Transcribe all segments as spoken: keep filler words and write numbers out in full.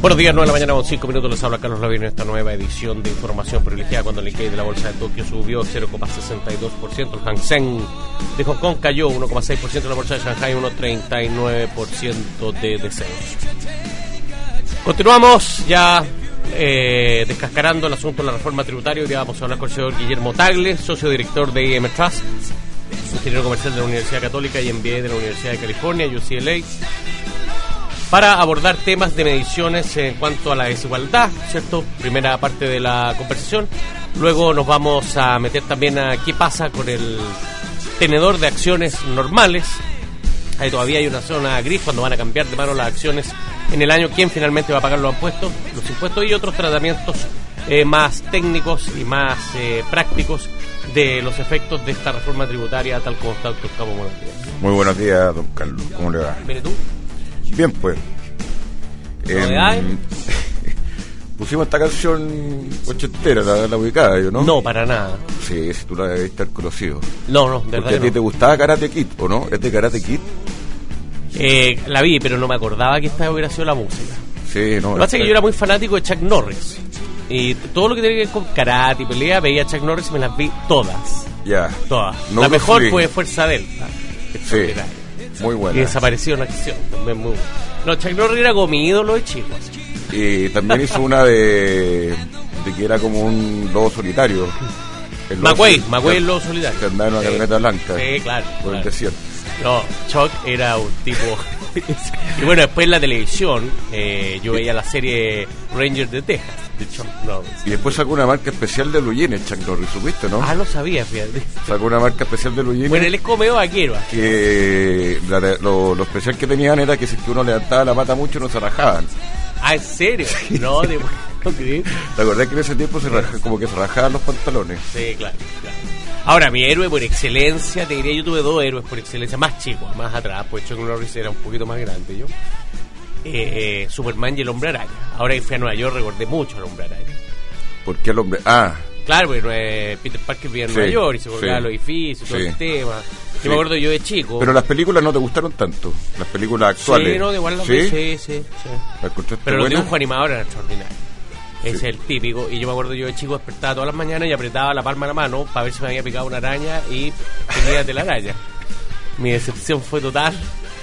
Buenos días, nueve de la mañana con cinco minutos, les habla Carlos Lavín en esta nueva edición de Información Privilegiada, cuando el Nikkei de la Bolsa de Tokio subió cero coma sesenta y dos por ciento, el Hang Seng de Hong Kong cayó uno coma seis por ciento, la Bolsa de Shanghai uno coma treinta y nueve por ciento de descenso. Continuamos ya eh, descascarando el asunto de la reforma tributaria. Hoy día vamos a hablar con el señor Guillermo Tagle, socio director de I M Trust, ingeniero comercial de la Universidad Católica y M B A de la Universidad de California, U C L A, para abordar temas de mediciones en cuanto a la desigualdad, ¿cierto? Primera parte de la conversación. Luego nos vamos a meter también a qué pasa con el tenedor de acciones normales. Ahí todavía hay una zona gris cuando van a cambiar de mano las acciones en el año. ¿Quién finalmente va a pagar los impuestos? Los impuestos y otros tratamientos eh, más técnicos y más eh, prácticos de los efectos de esta reforma tributaria, tal como está el doctor Cabo. Buenos días. Muy buenos días, don Carlos. ¿Cómo le va? ¿Viene tú? Bien, pues. ¿Novedades? Eh, pusimos esta canción ochentera, la, la ubicada, ¿yo no? No, para nada. Sí, si tú la debes estar conocido. No, no, de Porque verdad a ti no. te gustaba Karate Kid, ¿o no? ¿Es de Karate Kid? Eh, la vi, pero no me acordaba que esta hubiera sido la música. Sí, no. Lo que pasa es que yo era muy fanático de Chuck Norris. Y todo lo que tiene que ver con karate y pelea, veía a Chuck Norris y me las vi todas. Ya. Todas. No la lo mejor fui. fue Fuerza Delta. Sí. Muy buena. Y desapareció en acción. También muy buena. No, Chuck Norris era como mi ídolo de chico. Y también hizo una de, de que era como un lobo solitario. El lobo McQuay, soli- McQuay el lobo solitario. Que andaba en una Sí. camioneta blanca. Sí, claro. Por claro. el desierto. No, Chuck era un tipo... Y bueno, después en la televisión eh, yo veía la serie Rangers de Texas de Chuck Norris. Y después sacó una marca especial de blue jeans, Chuck Norris, ¿supiste, no? Ah, no sabía, fíjate. Sacó una marca especial de blue jeans. Bueno, él es como medio vaquero. Que la, lo, lo especial que tenían era que si que uno levantaba la pata mucho no se rajaban. Ah, ¿en serio? No, de no creer. ¿Te acordás que en ese tiempo se raja, como que se rajaban los pantalones? Sí, claro, claro. Ahora, mi héroe por excelencia, te diría, yo tuve dos héroes por excelencia, más chicos, más atrás, pues Chuck Norris era un poquito más grande yo. Eh, eh, Superman y el Hombre Araña. Ahora que fui a Nueva York recordé mucho al Hombre Araña. ¿Por qué el hombre? Ah, Claro, porque eh, Peter Parker vivía en Sí, Nueva York y se colgaba sí. los edificios, todo Sí. el tema. Yo Sí. me acuerdo yo de chico. pero las películas no te gustaron tanto. Las películas actuales. Sí, no, de igual las ¿Sí? vi, sí, sí, sí. ¿Las encontraste Pero los buenas? dibujos animadores eran extraordinarios. Ese Sí. es el típico. Y yo me acuerdo yo de chico despertaba todas las mañanas y apretaba la palma de la mano para ver si me había picado una araña y tenía de la araña. Mi decepción fue total.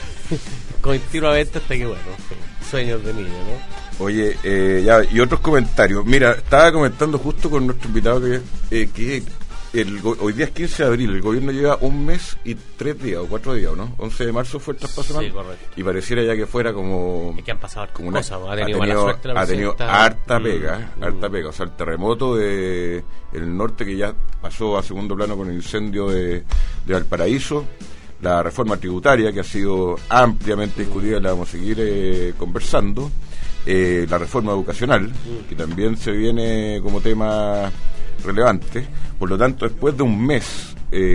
Continuamente hasta que, bueno, sueños de niño, ¿no? Oye, eh, ya, y otros comentarios. Mira, estaba comentando justo con nuestro invitado que, eh, que el, go- hoy día es quince de abril, el gobierno lleva un mes y tres días, o cuatro días, ¿no? once de marzo fue el traspaso. Sí, ¿no? correcto. Y pareciera ya que fuera como... Es que han pasado como hartas una- cosas, ha tenido mala suerte la ha tenido presidenta. harta Mm, pega, mm. harta pega. O sea, el terremoto de el norte que ya pasó a segundo plano con el incendio de, de Valparaíso, la reforma tributaria que ha sido ampliamente discutida y la vamos a seguir eh, conversando, eh, la reforma educacional, que también se viene como tema relevante. Por lo tanto, después de un mes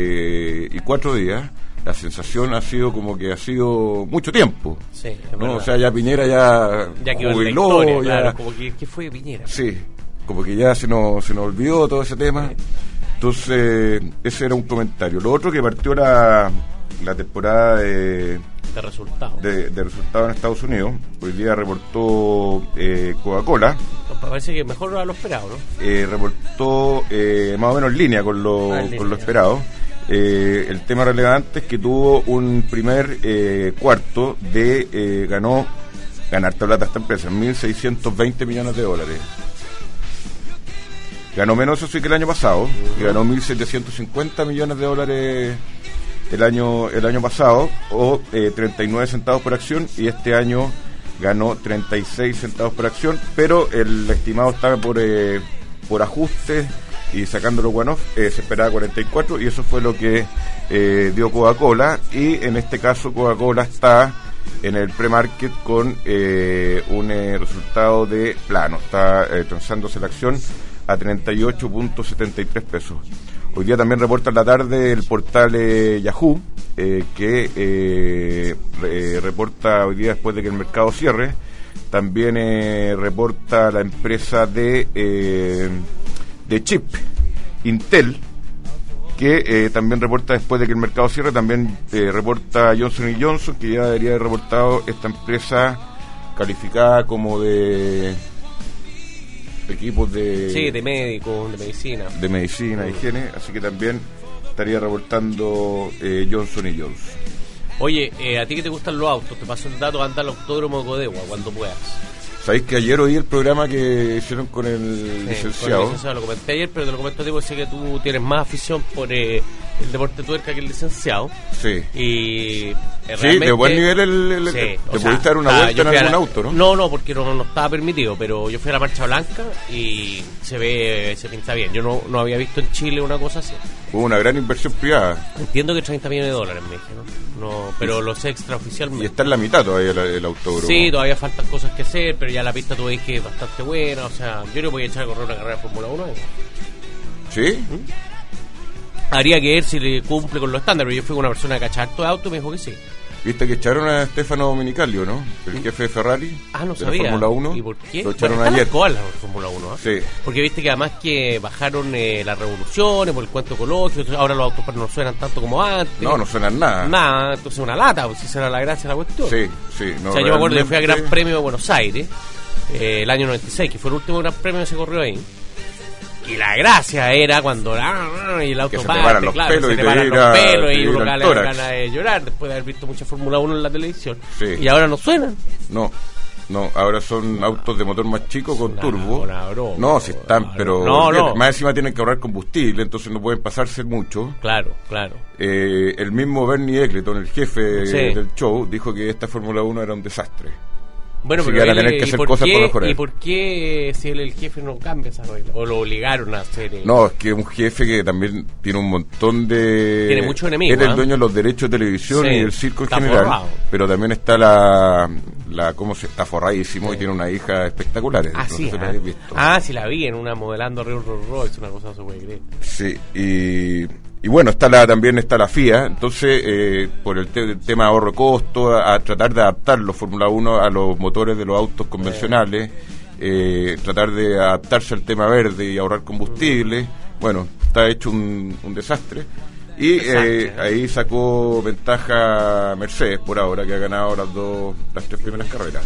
eh, y cuatro días, la sensación ha sido como que ha sido mucho tiempo. Sí, es ¿no? verdad. O sea, ya Piñera ya, Ya quedó en la jubiló, historia, ya- claro, como que, que fue Piñera. sí, como que ya se nos, se nos olvidó todo ese tema. Entonces, ese era un comentario. Lo otro, que partió la, la temporada de, De resultado. de, de resultados en Estados Unidos. Hoy día reportó eh, Coca-Cola, Parece que mejor a lo esperado, ¿no? eh, reportó eh, más o menos en línea con lo, Ah, en línea, con lo ya. esperado. Eh, el tema relevante es que tuvo un primer eh, cuarto de, eh, ganó, ganar plata esta empresa, mil seiscientos veinte millones de dólares. Ganó menos eso sí que el año pasado, que ganó mil setecientos cincuenta millones de dólares el año el año pasado, o eh, treinta y nueve centavos por acción, y este año ganó treinta y seis centavos por acción, pero el estimado estaba por eh, por ajustes y sacándolo one-off, eh, se esperaba cuarenta y cuatro, y eso fue lo que eh, dio Coca-Cola, y en este caso Coca-Cola está en el pre-market con eh, un eh, resultado de plano, está eh, transándose la acción a treinta y ocho punto setenta y tres pesos. Hoy día también reporta en la tarde el portal eh, Yahoo, eh, que eh, re, reporta hoy día después de que el mercado cierre. También eh, reporta la empresa de, eh, de chip, Intel, que eh, también reporta después de que el mercado cierre. También eh, reporta Johnson y Johnson, que ya debería haber reportado esta empresa calificada como de equipos de... Sí, de médicos, de medicina. De medicina, de higiene, así que también estaría reportando eh, Johnson y Johnson. Oye, eh, a ti que te gustan los autos, te paso el dato, anda al Autódromo de Codegua cuando puedas. ¿Sabéis que ayer oí el programa que hicieron con el sí, licenciado? Con el licenciado lo comenté ayer, pero te lo comento a ti porque sé que tú tienes más afición por eh, el deporte tuerca que el licenciado. Sí. Y eh, sí, de buen nivel el, el, sí, el, te sea, pudiste dar una ah, vuelta en algún la, auto, ¿no? No, no, porque no, no estaba permitido, pero yo fui a la Marcha Blanca y se ve, se pinta bien. Yo no, no había visto en Chile una cosa así. Hubo una gran inversión privada. Entiendo que treinta millones de dólares, me dije, ¿no? No, pero los extraoficialmente. Y está en la mitad todavía el, el autódromo. Sí, todavía faltan cosas que hacer, pero ya la pista tú ves que es bastante buena. O sea, yo no voy a echar a correr una carrera de Fórmula uno. ¿eh? ¿Sí? ¿Mm? Habría que ver si le cumple con los estándares. Pero yo fui con una persona que cacha harto de auto y me dijo que sí. Viste que echaron a Stefano Domenicali, ¿no? El jefe de Ferrari. Ah, no de sabía. La Fórmula uno. ¿Y por qué? Lo echaron bueno, ayer. Con la Fórmula uno, ¿eh? Sí. Porque viste que además que bajaron eh, las revoluciones por el cuento ecológico. Ahora los autos no suenan tanto como antes. No, no suenan nada. Nada, entonces una lata, pues si será la gracia de la cuestión. Sí, sí. No, o sea, yo me acuerdo que realmente... fui al Gran Premio de Buenos Aires eh, el año noventa y seis, que fue el último Gran Premio que se corrió ahí. Y la gracia era cuando ah, y el auto que parte, los claro, pelos se y te te paran ir los a- pelos te y ir uno al le da tórax. ganas de llorar después de haber visto mucha Fórmula uno en la televisión. Sí. Y ahora no suenan. No, no, ahora son autos de motor más chico con Una- turbo. una broma. No, si están, pero No, no. más encima tienen que ahorrar combustible, entonces no pueden pasarse mucho. Claro, claro. Eh, el mismo Bernie Eccleston, el jefe Sí. del show, dijo que esta Fórmula uno era un desastre. Bueno, Así pero que van a él, tener que ¿y hacer por cosas qué- para mejorar. ¿Y por qué si él el jefe no cambia esa regla? ¿O lo obligaron a hacer? eh? No, es que es un jefe que también tiene un montón de... Tiene muchos enemigos, Él es el ¿eh? dueño de los derechos de televisión Sí, y el circo en está general. forrado. Pero también está la... la ¿Cómo se...? Está forradísimo Sí. y tiene una hija espectacular. Ah, no sí, sé si la ah. habéis visto. Ah, sí la vi en una modelando Río Rolls Royce, una cosa no se puede creer. Sí, y, y bueno, está la, también está la F I A, entonces eh, por el, te- el tema de ahorro-costo, a, a tratar de adaptar los Fórmula uno a los motores de los autos convencionales, eh, tratar de adaptarse al tema verde y ahorrar combustible, bueno, está hecho un, un desastre. Y Desastre, eh, ¿eh? ahí sacó ventaja Mercedes por ahora, que ha ganado las dos, las tres primeras carreras.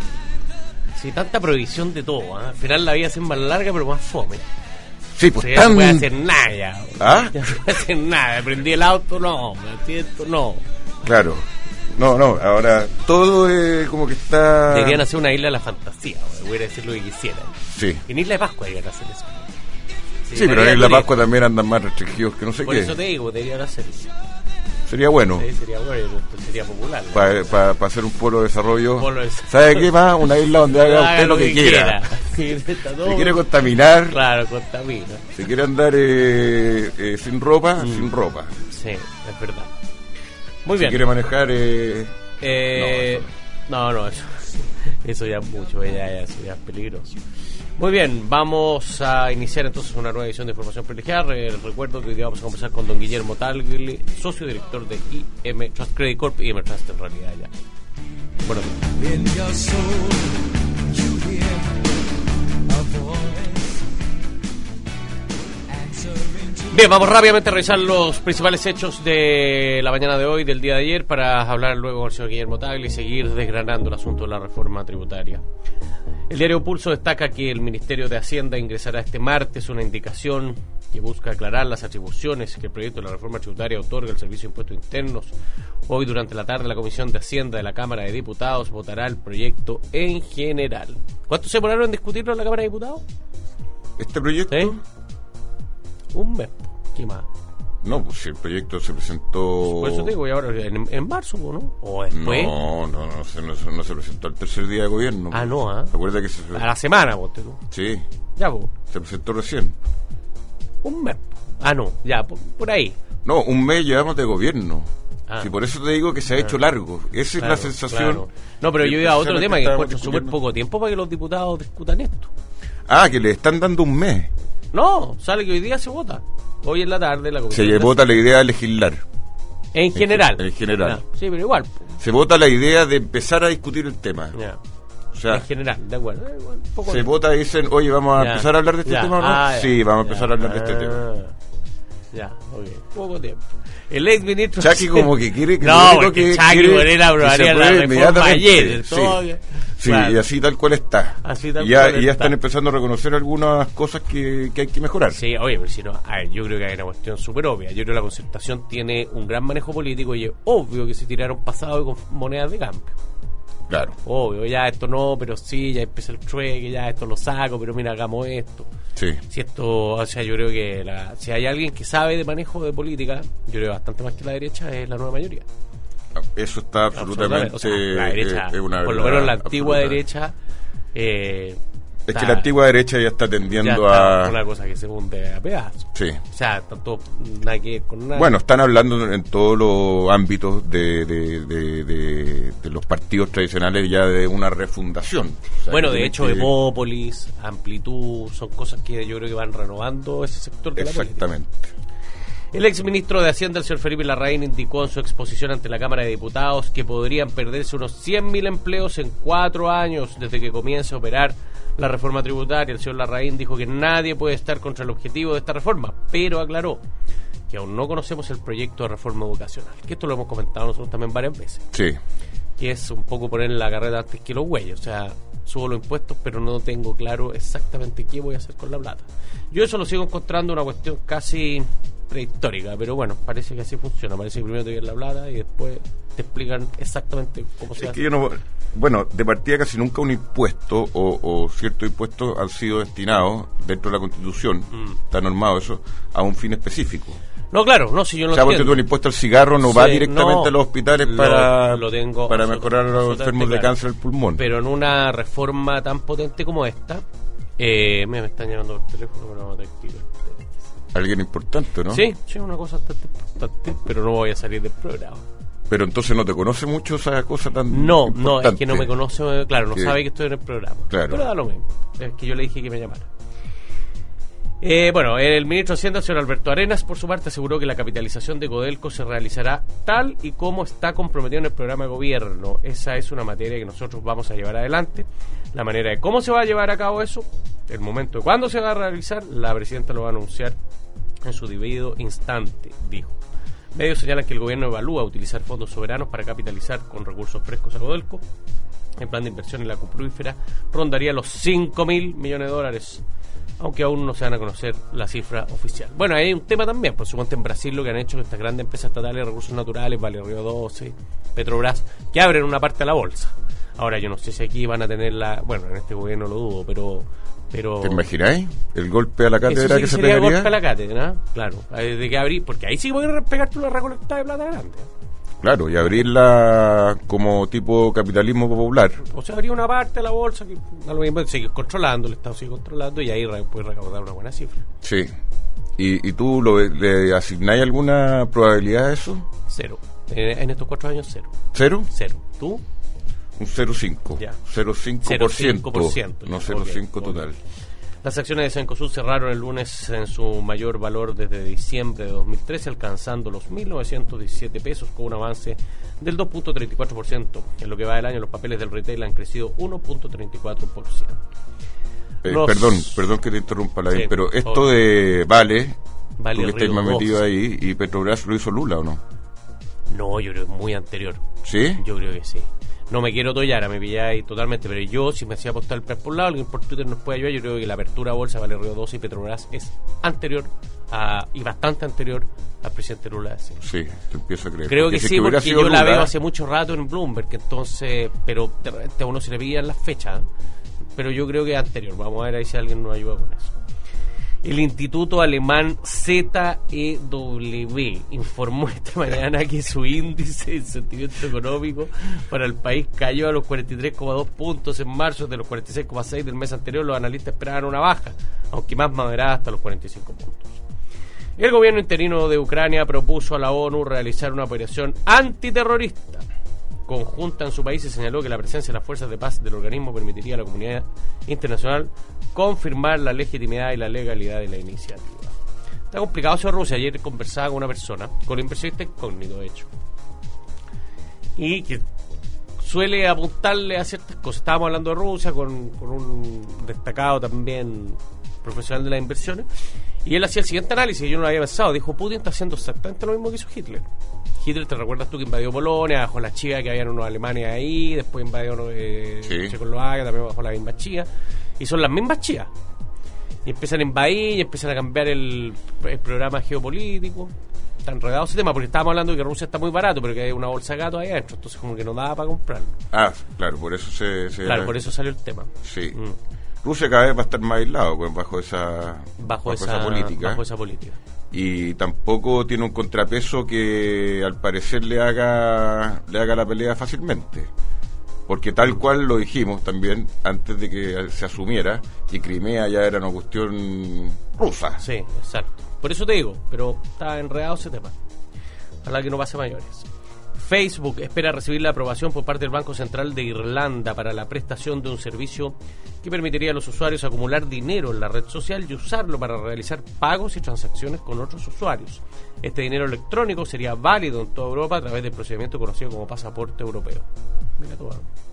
Sí, tanta prohibición de todo, ¿ah? Al final la vida es más larga pero más fome. Sí, pues O sea, ya tan... no puede hacer nada ya. ¿Ah? Ya no puede hacer nada. Prendí el auto, no. Me siento, no. Claro. No, no, ahora todo es como que está... Deberían hacer una isla de la fantasía, güey. Voy a decir lo que quisieran. Sí. En Isla de Pascua deberían hacer eso. Sí, pero en la Pascua también andan más restringidos que no sé Por qué. eso te digo, deberían hacerlo. Sería bueno. Sí, sería bueno, esto sería popular. ¿no? Para pa, pa hacer un polo de desarrollo. Polo de desarrollo. ¿Sabe qué más? Una isla donde haga Haga usted lo que quiera. Sí, está todo- Si quiere contaminar, Claro, contamina. si quiere andar eh, eh, sin ropa, Mm. sin ropa. Sí, es verdad. Muy Si bien. quiere manejar... Eh, Eh, no, no, eso, eso ya es mucho, ya, ya, eso ya es peligroso. Muy bien, vamos a iniciar entonces una nueva edición de Información Privilegiada. Re- Recuerdo que hoy día vamos a conversar con don Guillermo Tagle, socio director de I M Trust Credit Corp, I M Trust en realidad ya. Bueno, In your soul, you hear a voice answering to bien, vamos rápidamente a revisar los principales hechos de la mañana de hoy, del día de ayer, para hablar luego con el señor Guillermo Tagle y seguir desgranando el asunto de la reforma tributaria. El diario Pulso destaca que el Ministerio de Hacienda ingresará este martes una indicación que busca aclarar las atribuciones que el proyecto de la reforma tributaria otorga al Servicio de Impuestos Internos. Hoy durante la tarde la Comisión de Hacienda de la Cámara de Diputados votará el proyecto en general. ¿Cuánto se demoraron en discutirlo en la Cámara de Diputados? ¿Este proyecto? ¿Eh? Un mes. ¿Qué más? No, pues si el proyecto se presentó... Por eso te digo, y ahora en, en marzo, ¿no? ¿O después? No, no, no, se, no, se- no se presentó el tercer día de gobierno. Ah, no, ¿ah? Recuerda que se... A la semana, vos te tú. Sí, Ya, vos. se presentó recién. Un mes. Ah, no, ya, por, por ahí. No, un mes llevamos de gobierno. Ah. Sí, por eso te digo que se ha hecho largo. Esa es Claro, la sensación. claro. No, pero que yo iba a otro precisamente tema que estábamos encuentro súper discutiendo. poco tiempo para que los diputados discutan esto. Ah, que le están dando un mes. No, sale que hoy día se vota. Hoy en la tarde la comisión. Se de- vota la idea de legislar. En general. En general. Ya, sí, pero igual. Se vota la idea de empezar a discutir el tema. Ya. O sea, En general, de acuerdo. Eh, igual, un poco se de- vota y dicen, oye, ¿vamos a Ya. empezar a hablar de este Ya. tema o no? Ah, ya. Sí, vamos a Ya. empezar a hablar de este Ah. tema. Ya, ok. Poco tiempo. El ex ministro... Chucky como que quiere que... No, lo único porque que Chucky quiere Morena que aprobaría se la apruebe reforma inmediatamente. ayer. Sí, todo que- sí, Claro. y así tal cual está. Así tal y ya, cual y ya está. están empezando a reconocer algunas cosas que, que hay que mejorar. Sí, oye, pero si no, a ver, yo creo que hay una cuestión súper obvia. Yo creo que la Concertación tiene un gran manejo político y es obvio que se tiraron pasado con monedas de cambio. Claro. Obvio, ya esto no, pero sí, ya empieza el trueque, ya esto lo saco, pero mira, hagamos esto. Sí. Si esto, o sea, yo creo que la, si hay alguien que sabe de manejo de política, yo creo bastante más que la derecha, es la nueva mayoría. Eso está absolutamente... O sea, la derecha, eh, es una por lo verdad menos la antigua absoluta. derecha, eh, Es que está- la antigua derecha ya está ya tendiendo está a... una cosa que se hunde a pedazos. Sí. O sea, tanto nada que ver con nada. Bueno, están hablando en todos los ámbitos de, de, de, de- de los partidos tradicionales ya de una refundación. O sea, Bueno, que de tienen hecho, que- Hemópolis, Amplitud, son cosas que yo creo que van renovando ese sector de la política. Exactamente. El exministro de Hacienda, el señor Felipe Larraín, indicó en su exposición ante la Cámara de Diputados que podrían perderse unos cien mil empleos en cuatro años desde que comience a operar la reforma tributaria. El señor Larraín dijo que nadie puede estar contra el objetivo de esta reforma, pero aclaró que aún no conocemos el proyecto de reforma educacional, que esto lo hemos comentado nosotros también varias veces, Sí. que es un poco poner la carrera antes que los güeyes. O sea, subo los impuestos, pero no tengo claro exactamente qué voy a hacer con la plata. Yo eso lo sigo encontrando una cuestión casi prehistórica, pero bueno, parece que así funciona. Parece que primero te dan la plata y después te explican exactamente cómo se Es hace. que yo no, bueno, de partida casi nunca un impuesto o, o ciertos impuestos han sido destinados dentro de la Constitución, Mm. está normado eso, a un fin específico. No, claro, no, si yo no O sea, porque entiendo. tú el impuesto al cigarro no Sí, va directamente no, a los hospitales lo- para, lo tengo para absolut- mejorar a los absolutamente enfermos de claro. cáncer del pulmón. Pero en una reforma tan potente como esta, eh, mira, me están llamando por teléfono, pero no te activo el teléfono. Alguien importante, ¿no? Sí, sí, una cosa bastante importante, pero no voy a salir del programa. Pero entonces no te conoce mucho esa cosa tan No, importante. no, es que no me conoce, eh, claro, no Que- sabe que estoy en el programa. Claro. Pero da lo mismo, es que yo le dije que me llamara. Eh, bueno, el ministro de Hacienda, el señor Alberto Arenas, por su parte, aseguró que la capitalización de Codelco se realizará tal y como está comprometido en el programa de gobierno. Esa es una materia que nosotros vamos a llevar adelante. La manera de cómo se va a llevar a cabo eso, el momento de cuándo se va a realizar, la presidenta lo va a anunciar en su debido instante, dijo. Medios señalan que el gobierno evalúa utilizar fondos soberanos para capitalizar con recursos frescos a Codelco. El plan de inversión en la cuprífera rondaría los cinco mil millones de dólares, aunque aún no se van a conocer la cifra oficial. Bueno, hay un tema también, por supuesto en Brasil lo que han hecho estas grandes empresas estatales de recursos naturales, Vale Río doce, Petrobras, que abren una parte a la bolsa. Ahora yo no sé si aquí van a tener la... Bueno, en este gobierno lo dudo, pero... pero ¿Te imagináis? El golpe a la eso cátedra sí que se sería pegaría. golpe a la cátedra, claro. Eh, De que abrir, porque ahí sí voy a pegarte una recolectada de plata grande. Claro, y abrirla como tipo capitalismo popular. O sea, habría una parte de la bolsa que a lo mismo sigue controlando, el Estado sigue controlando y ahí re- puede recaudar una buena cifra. Sí. ¿Y, y tú lo, le asignáis alguna probabilidad a eso? Cero. Eh, en estos cuatro años, cero. ¿Cero? Cero. ¿Tú? Un cero coma cinco. Ya. cero coma cinco cero por coma ciento. cinco por ciento. No Ok, cero coma cinco ok. total. Las acciones de Cencosud cerraron el lunes en su mayor valor desde diciembre de dos mil trece, alcanzando los mil novecientos diecisiete pesos con un avance del dos punto treinta y cuatro por ciento. En lo que va del año, los papeles del retail han crecido uno punto treinta y cuatro por ciento. Eh, Los- Perdón, perdón que te interrumpa, Lavín, Sí, pero esto obvio. de Vale, Vale tú que estáis Río más metido doce. ahí, y Petrobras lo hizo Lula, ¿o no? No, yo creo que es muy anterior. ¿Sí? Yo creo que sí. No me quiero tollar, me pilláis totalmente, pero yo, si me hacía apostar el plan por lado, alguien por Twitter nos puede ayudar. Yo creo que la apertura a bolsa Vale Río doce y Petrobras es anterior a, y bastante anterior al presidente Lula. Sí. Sí, te empiezo a creer. Creo Porque que si es sí, hubiera porque sido yo la Lula, veo hace mucho rato en Bloomberg, entonces, pero de repente a uno se le pillan las fechas, ¿eh? Pero yo creo que es anterior. Vamos a ver ahí si alguien nos ayuda con eso. El Instituto Alemán Z E W informó esta mañana que su índice de sentimiento económico para el país cayó a los cuarenta y tres coma dos puntos en marzo, de los cuarenta y seis coma seis del mes anterior. Los analistas esperaban una baja, aunque más moderada, hasta los cuarenta y cinco puntos. El gobierno interino de Ucrania propuso a la ONU realizar una operación antiterrorista conjunta en su país y señaló que la presencia de las fuerzas de paz del organismo permitiría a la comunidad internacional confirmar la legitimidad y la legalidad de la iniciativa. Está complicado eso de Rusia. Ayer conversaba con una persona, con el inversionista incógnito de hecho, y que suele apuntarle a ciertas cosas. Estábamos hablando de Rusia con, con un destacado también profesional de las inversiones, y él hacía el siguiente análisis, y yo no lo había pensado. Dijo, Putin está haciendo exactamente lo mismo que hizo Hitler. Hitler, ¿te recuerdas tú que invadió Polonia, bajo la chica que habían unos alemanes ahí, después invadió eh, Sí. Checoslovaquia, también bajo la misma chía, y son las mismas chías. Y empiezan a invadir, y empiezan a cambiar el, el programa geopolítico. Está enredado ese tema, porque estábamos hablando de que Rusia está muy barato, pero que hay una bolsa de gato ahí adentro, entonces como que no daba para comprarlo. Ah, claro, por eso se... se Claro, por eso salió el tema. Sí. Mm. Rusia cada vez va a estar más aislado pues, bajo esa Bajo, esa, política. bajo esa política. Y tampoco tiene un contrapeso que al parecer le haga le haga la pelea fácilmente. Porque tal cual lo dijimos también antes de que se asumiera que Crimea ya era una cuestión rusa. Sí, exacto. Por eso te digo, pero está enredado ese tema. Ojalá que no pase a mayores. Facebook espera recibir la aprobación por parte del Banco Central de Irlanda para la prestación de un servicio que permitiría a los usuarios acumular dinero en la red social y usarlo para realizar pagos y transacciones con otros usuarios. Este dinero electrónico sería válido en toda Europa a través del procedimiento conocido como pasaporte europeo. Mira tú.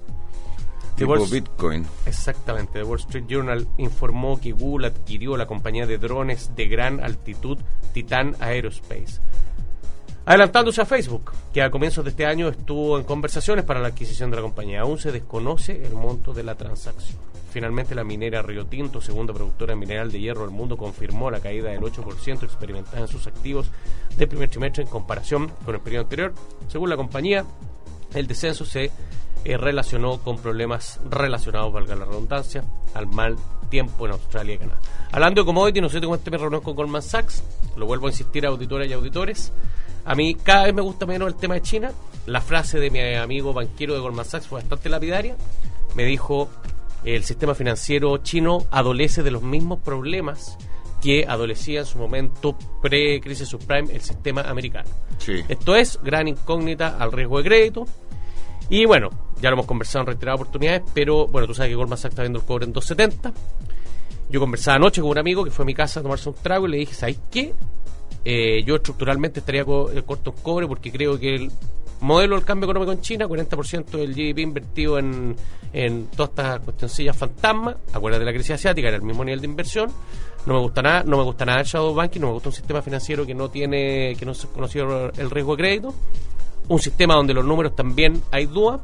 Tipo Wall- Bitcoin. Exactamente. The Wall Street Journal informó que Google adquirió la compañía de drones de gran altitud Titan Aerospace, adelantándose a Facebook, que a comienzos de este año estuvo en conversaciones para la adquisición de la compañía. Aún se desconoce el monto de la transacción. Finalmente, la minera Río Tinto, segunda productora de mineral de hierro del mundo, confirmó la caída del ocho por ciento experimentada en sus activos del primer trimestre en comparación con el periodo anterior. Según la compañía, el descenso se eh, relacionó con problemas relacionados, valga la redundancia, al mal tiempo en Australia y Canadá. Hablando de commodity, no sé, te cuente mi reunión con Goldman Sachs, lo vuelvo a insistir a auditoras y auditores. A mí cada vez me gusta menos el tema de China. La frase de mi amigo banquero de Goldman Sachs fue bastante lapidaria. Me dijo, el sistema financiero chino adolece de los mismos problemas que adolecía en su momento pre-crisis subprime el sistema americano. Sí. Esto es gran incógnita al riesgo de crédito. Y bueno, ya lo hemos conversado en reiteradas oportunidades, pero bueno, tú sabes que Goldman Sachs está viendo el cobre en dos setenta. Yo conversaba anoche con un amigo que fue a mi casa a tomarse un trago y le dije, ¿sabes qué? Eh, yo estructuralmente estaría co- eh, corto en cobre porque creo que el modelo del cambio económico en China, cuarenta por ciento del G D P invertido en, en todas estas cuestioncillas fantasmas, acuérdate de la crisis asiática, era el mismo nivel de inversión. No me gusta nada, no me gusta nada el shadow banking, no me gusta un sistema financiero que no tiene, que no se conocido el riesgo de crédito, un sistema donde los números también hay duda.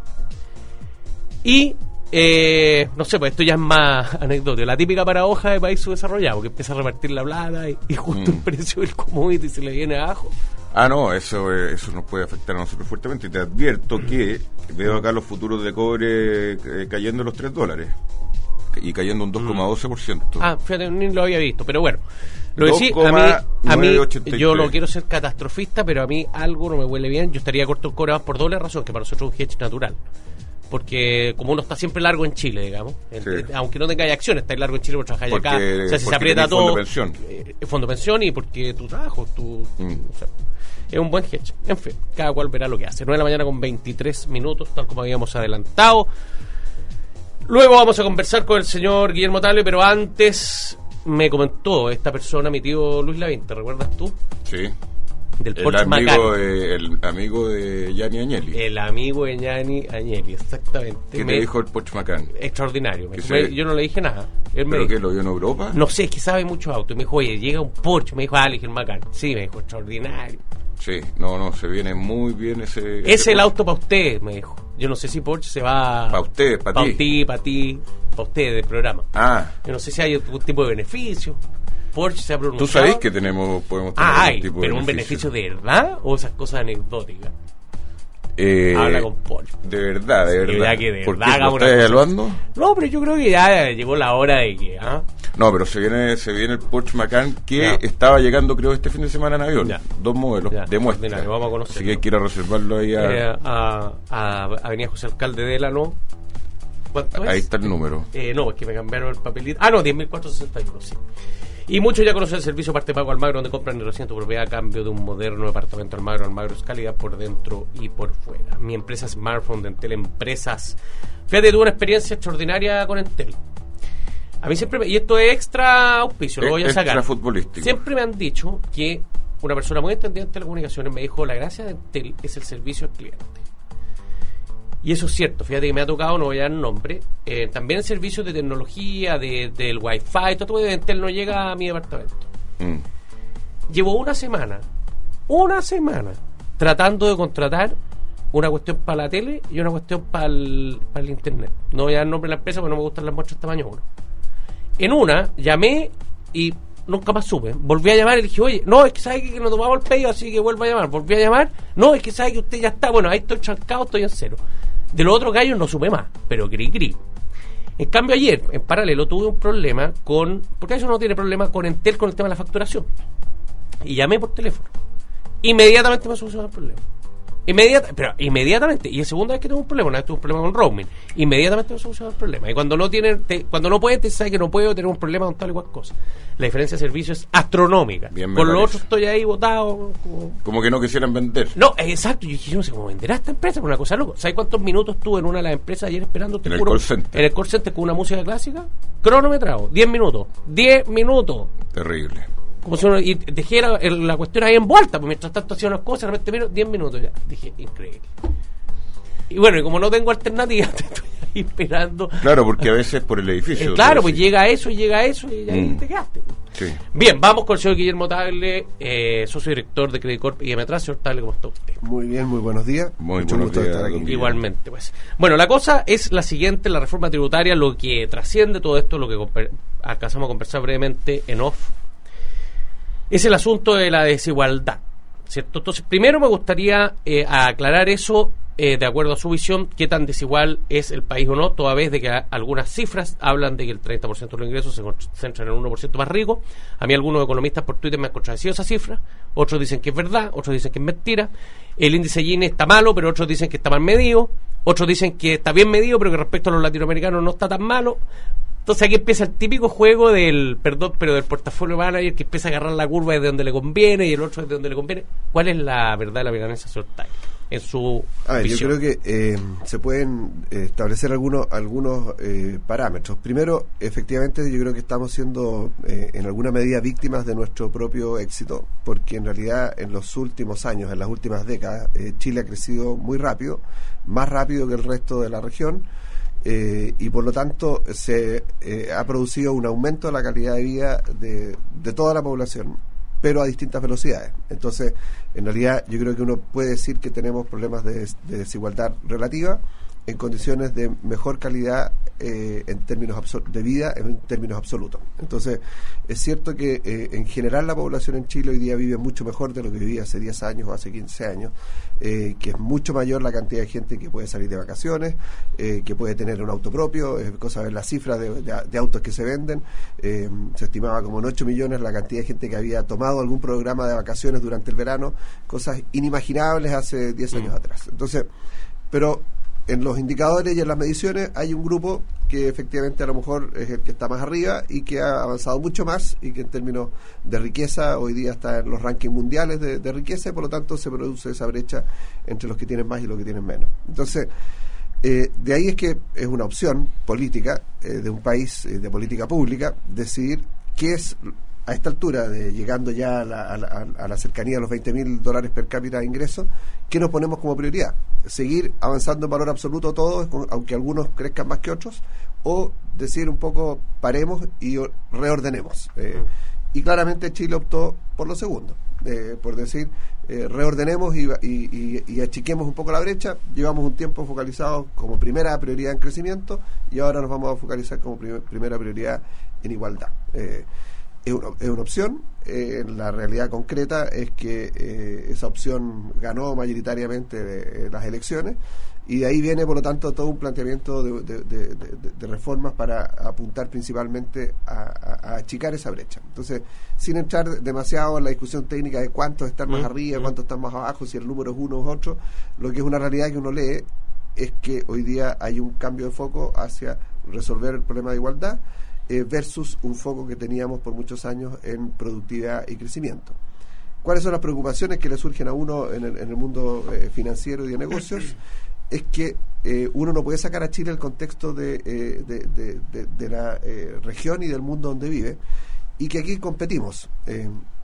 Y Eh, no sé, pues esto ya es más anecdótico. La típica paradoja de país subdesarrollado, que empieza a repartir la plata y, y justo Mm. el precio del commodity se le viene abajo. Ah, no, eso eh, eso nos puede afectar a nosotros fuertemente. Y te advierto que veo acá los futuros de cobre eh, cayendo los tres dólares y cayendo un dos coma doce por ciento. Ah, fíjate, ni lo había visto, pero bueno. Lo que sí, dos a coma mí, a mí novecientos ochenta y tres. yo no quiero ser catastrofista, pero a mí algo no me huele bien. Yo estaría corto el cobre más por doble razón, que para nosotros es un hedge natural. Porque como uno está siempre largo en Chile, digamos, en- Sí. en- aunque no tenga acciones, estáis largo en Chile por trabajar Porque- acá. O sea, si porque se aprieta tenés todo. fondo de pensión. eh, fondo de pensión y porque tu trabajo, tu, Mm. o sea, es un buen hedge. En fin, cada cual verá lo que hace. nueve de la mañana con veintitrés minutos, tal como habíamos adelantado. Luego vamos a conversar con el señor Guillermo Tagle, pero antes me comentó esta persona, mi tío Luis Lavín, ¿te recuerdas tú? Sí. Del El Porsche amigo, Macan. de, el amigo de Gianni Agnelli. El amigo de Gianni Agnelli, exactamente. ¿Qué Me- te dijo el Porsche Macan? Extraordinario. Me Que dijo, me- se- yo no le dije nada. Él me ¿Pero dijo, qué, lo vio en Europa? no sé, es que sabe mucho auto. Y me dijo, oye, llega un Porsche. Me dijo, ah, le dije el Macan. Sí, me dijo, extraordinario. Sí, no, no, se viene muy bien ese... ese Es el Porsche. auto para usted, me dijo. Yo no sé si Porsche se va... Pa' usted, pa' Pa' ti. ti, para ti, para usted del programa. Ah, Yo no sé si hay algún tipo de beneficio. Porsche se ha pronunciado. tú sabés que tenemos, podemos tener Ah, algún hay, tipo pero de un beneficio de verdad o esas cosas anecdóticas. Eh, Habla con Porsche. De verdad, de Sí, verdad. ya que de ¿Por verdad qué? hagamos ¿Lo una estás cosa. evaluando? No, pero yo creo que ya llegó la hora de que... ¿ah? No, pero se viene se viene el Porsche Macan que Ya. estaba llegando creo este fin de semana en avión. Ya. Dos modelos Ya, de muestra. extraordinario, vamos a conocerlo. Así que hay que ir a reservarlo ahí a... Eh, a, a Avenida José Alcalde de Élano. ¿Cuánto es? Ahí está el número. Eh, no, es que me cambiaron el papelito. Ah, no, diez mil cuatrocientos sesenta y uno, sí. Y muchos ya conocen el servicio Parte Pago Almagro, donde compran y reciben tu propiedad a cambio de un moderno departamento Almagro. Almagro es calidad por dentro y por fuera. Mi empresa Smartphone de Entel Empresas. Fíjate, tuve una experiencia extraordinaria con Entel. A mí siempre, me, y esto es extra auspicio, lo voy a Extra sacar. futbolístico. Siempre me han dicho que una persona muy entendida en telecomunicaciones me dijo, la gracia de Entel es el servicio al cliente. Y eso es cierto, fíjate que me ha tocado, no voy a dar nombre, eh, también en servicios de tecnología, de, del wifi, todo de Entel no llega a mi departamento. Mm. Llevo una semana, una semana, tratando de contratar una cuestión para la tele y una cuestión para el, para el internet. No voy a dar nombre de la empresa porque no me gustan las muestras tamaño uno. En una, llamé y nunca más supe. Volví a llamar y le dije, oye, no, es que sabe que no tomamos el pedido, así que vuelvo a llamar. Volví a llamar, no, es que sabe que usted ya está, bueno, ahí estoy trancado, estoy en cero. De los otros gallos no supe más, pero cri cri. En cambio ayer, en paralelo, tuve un problema con, porque eso no tiene problema con Entel, con el tema de la facturación. Y llamé por teléfono. Inmediatamente me solucionó el problema. Inmediata, pero inmediatamente, y es segunda vez que tengo un problema, una vez tuve un problema con roaming, inmediatamente me solucionó el problema. Y cuando no tiene, te, cuando no puedes, te sabes que no puedo tener un problema con tal y cual cosa. La diferencia de servicio es astronómica. Bien, con lo lo otro otro estoy ahí botado. Como, como que no quisieran vender. No, exacto. Yo dije, yo no sé cómo venderá esta empresa, por una cosa loca. ¿Sabes cuántos minutos estuve en una de las empresas ayer esperando? En el juro, call center. En el call center con una música clásica, cronometrado, diez minutos. diez minutos. Terrible. Como si uno, y dejé la, la cuestión ahí envuelta, pues mientras tanto hacía unas cosas, de repente miro, diez minutos ya. Dije, increíble. Y bueno, y como no tengo alternativa, te estoy ahí esperando. Claro, porque a veces por el edificio. Eh, claro, pues llega eso y llega eso y ahí mm. te quedaste. Sí. Bien, vamos con el señor Guillermo Tagle, eh, socio director de Credit Corp y Emetras. Señor Tagle, ¿cómo está usted? Muy bien, muy buenos días. Muy Mucho buenos gusto de días, estar aquí. don Guillermo. Igualmente, pues. Bueno, la cosa es la siguiente, la reforma tributaria, lo que trasciende todo esto, lo que comper- alcanzamos a conversar brevemente en off, es el asunto de la desigualdad, ¿cierto? Entonces, primero me gustaría eh, aclarar eso, eh, de acuerdo a su visión, qué tan desigual es el país o no, toda vez de que a, algunas cifras hablan de que el treinta por ciento de los ingresos se concentran en el uno por ciento más rico. A mí algunos economistas por Twitter me han contradecido esa cifra, otros dicen que es verdad, otros dicen que es mentira. El índice Gini está malo, pero otros dicen que está mal medido, otros dicen que está bien medido, pero que respecto a los latinoamericanos no está tan malo. Entonces aquí empieza el típico juego del, perdón, pero del portafolio manager que empieza a agarrar la curva desde donde le conviene y el otro desde donde le conviene. ¿Cuál es la verdad de la milanesa, señor Tagle, en su A ver, visión? yo creo que eh, se pueden eh, establecer algunos algunos eh, parámetros. Primero, efectivamente, yo creo que estamos siendo eh, en alguna medida víctimas de nuestro propio éxito, porque en realidad en los últimos años, en las últimas décadas, eh, Chile ha crecido muy rápido, más rápido que el resto de la región. Eh, y por lo tanto se eh, ha producido un aumento de la calidad de vida de, de toda la población, pero a distintas velocidades. Entonces, en realidad yo creo que uno puede decir que tenemos problemas de, de desigualdad relativa en condiciones de mejor calidad eh, en términos absol- de vida en términos absolutos. Entonces, es cierto que eh, en general la población en Chile hoy día vive mucho mejor de lo que vivía hace diez años o hace quince años, eh, que es mucho mayor la cantidad de gente que puede salir de vacaciones, eh, que puede tener un auto propio, es cosa de ver las cifras de, de, de autos que se venden. Eh, se estimaba como en ocho millones la cantidad de gente que había tomado algún programa de vacaciones durante el verano, cosas inimaginables hace diez años mm. atrás. Entonces, pero en los indicadores y en las mediciones hay un grupo que efectivamente a lo mejor es el que está más arriba y que ha avanzado mucho más y que en términos de riqueza hoy día está en los rankings mundiales de, de riqueza y por lo tanto se produce esa brecha entre los que tienen más y los que tienen menos. Entonces, eh, de ahí es que es una opción política eh, de un país, eh, de política pública, decidir qué es a esta altura, de llegando ya a la, a la, a la cercanía de los veinte mil dólares per cápita de ingresos, ¿qué nos ponemos como prioridad? ¿Seguir avanzando en valor absoluto todos, aunque algunos crezcan más que otros? ¿O decir un poco, paremos y reordenemos? Eh, y claramente Chile optó por lo segundo, eh, por decir, eh, reordenemos y, y, y, y achiquemos un poco la brecha. Llevamos un tiempo focalizados como primera prioridad en crecimiento y ahora nos vamos a focalizar como prim- primera prioridad en igualdad. Eh, Es una, es una opción, eh, la realidad concreta es que eh, esa opción ganó mayoritariamente de, eh, las elecciones y de ahí viene por lo tanto todo un planteamiento de, de, de, de, de reformas para apuntar principalmente a, a, a achicar esa brecha. Entonces, sin entrar demasiado en la discusión técnica de cuántos están más arriba, cuántos están más abajo, si el número es uno o otro, lo que es una realidad que uno lee es que hoy día hay un cambio de foco hacia resolver el problema de igualdad versus un foco que teníamos por muchos años en productividad y crecimiento. ¿Cuáles son las preocupaciones que le surgen a uno en el, en el mundo eh, financiero y de negocios? Es que eh, uno no puede sacar a Chile el contexto de, eh, de, de, de, de la eh, región y del mundo donde vive, y que aquí competimos. Eh,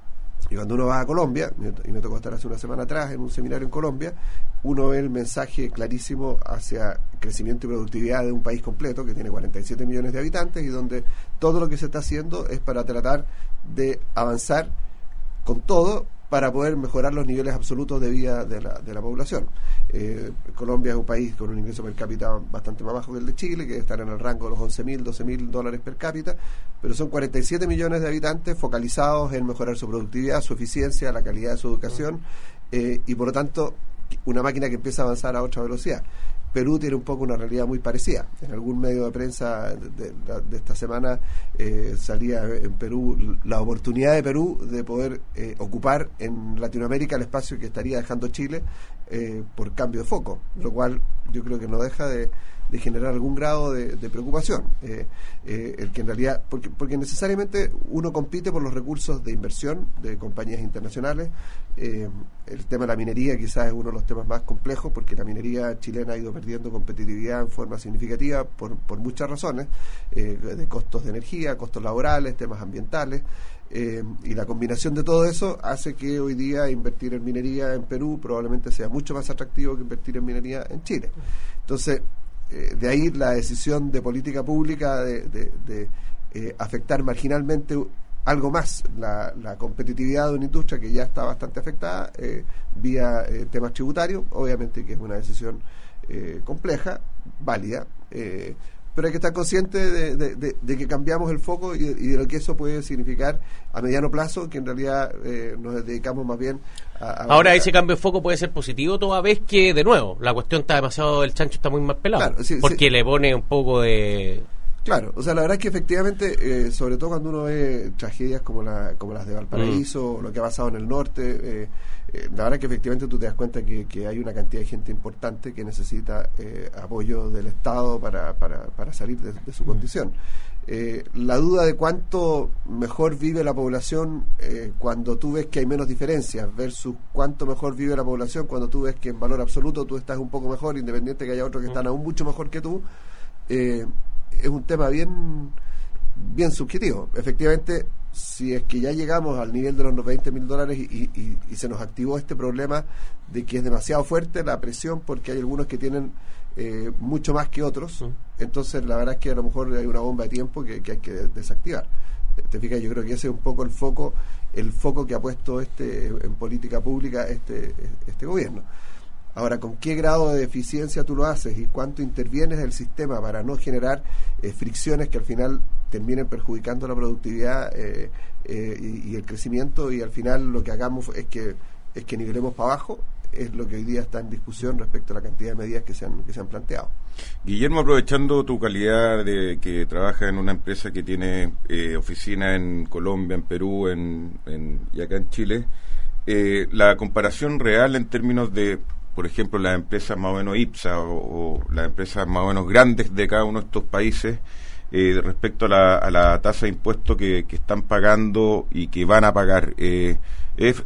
Y cuando uno va a Colombia, y me tocó estar hace una semana atrás en un seminario en Colombia, uno ve el mensaje clarísimo hacia crecimiento y productividad de un país completo que tiene cuarenta y siete millones de habitantes y donde todo lo que se está haciendo es para tratar de avanzar con todo para poder mejorar los niveles absolutos de vida de la, de la población. Eh, Colombia es un país con un ingreso per cápita bastante más bajo que el de Chile, que está en el rango de los once mil, doce mil dólares per cápita, pero son cuarenta y siete millones de habitantes focalizados en mejorar su productividad, su eficiencia, la calidad de su educación, eh, y por lo tanto una máquina que empieza a avanzar a otra velocidad. Perú tiene un poco una realidad muy parecida. En algún medio de prensa de, de, de esta semana eh, salía en Perú la oportunidad de Perú de poder eh, ocupar en Latinoamérica el espacio que estaría dejando Chile eh, por cambio de foco, lo cual yo creo que no deja de, de generar algún grado de, de preocupación. Eh, eh, el que en realidad, porque, porque necesariamente uno compite por los recursos de inversión de compañías internacionales. Eh, el tema de la minería quizás es uno de los temas más complejos porque la minería chilena ha ido perdiendo competitividad en forma significativa por, por muchas razones, eh, de costos de energía, costos laborales, temas ambientales, eh, y la combinación de todo eso hace que hoy día invertir en minería en Perú probablemente sea mucho más atractivo que invertir en minería en Chile. Entonces, eh, de ahí la decisión de política pública de, de, de eh, afectar marginalmente algo más la, la competitividad de una industria que ya está bastante afectada eh, vía eh, temas tributarios, obviamente que es una decisión eh, compleja, válida, eh, pero hay que estar consciente de, de, de, de que cambiamos el foco y, y de lo que eso puede significar a mediano plazo, que en realidad eh, nos dedicamos más bien a... a Ahora, a, ese cambio de foco puede ser positivo toda vez que, de nuevo, la cuestión está demasiado, el chancho está muy mal pelado, Claro, sí, porque sí. le pone un poco de... Claro, o sea, la verdad es que efectivamente, eh, sobre todo cuando uno ve tragedias como la como las de Valparaíso, mm. o lo que ha pasado en el norte, eh, eh, la verdad es que efectivamente tú te das cuenta que, que hay una cantidad de gente importante que necesita eh, apoyo del Estado para, para, para salir de, de su condición. Eh, la duda de cuánto mejor vive la población eh, cuando tú ves que hay menos diferencias versus cuánto mejor vive la población cuando tú ves que en valor absoluto tú estás un poco mejor, independiente que haya otros que están aún mucho mejor que tú, eh, es un tema bien bien subjetivo. Efectivamente, si es que ya llegamos al nivel de los veinte mil dólares y, y, y se nos activó este problema de que es demasiado fuerte la presión porque hay algunos que tienen eh, mucho más que otros, uh-huh. entonces la verdad es que a lo mejor hay una bomba de tiempo que, que hay que desactivar. Te fijas, yo creo que ese es un poco el foco el foco que ha puesto este en política pública este este gobierno. Ahora, ¿con qué grado de eficiencia tú lo haces y cuánto intervienes en el sistema para no generar eh, fricciones que al final terminen perjudicando la productividad eh, eh, y, y el crecimiento, y al final lo que hagamos es que es que nivelemos para abajo? Es lo que hoy día está en discusión respecto a la cantidad de medidas que se han, que se han planteado. Guillermo, aprovechando tu calidad de que trabaja en una empresa que tiene eh, oficina en Colombia, en Perú en, en, y acá en Chile, eh, la comparación real en términos de, por ejemplo, las empresas más o menos IPSA o, o las empresas más o menos grandes de cada uno de estos países eh, respecto a la, a la tasa de impuesto que, que están pagando y que van a pagar, eh, es,